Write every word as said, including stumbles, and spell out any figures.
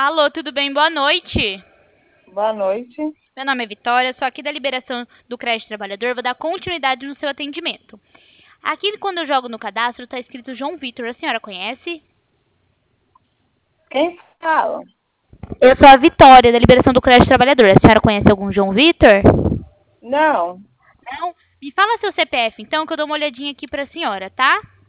Alô, tudo bem? Boa noite. Boa noite. Meu nome é Vitória, sou aqui da liberação do crédito trabalhador, vou dar continuidade no seu atendimento. Aqui, quando eu jogo no cadastro, está escrito João Vitor. A senhora conhece? Quem fala? Eu sou a Vitória, da liberação do crédito trabalhador. A senhora conhece algum João Vitor? Não, Não? Me fala seu C P F, então, que eu dou uma olhadinha aqui para a senhora, tá?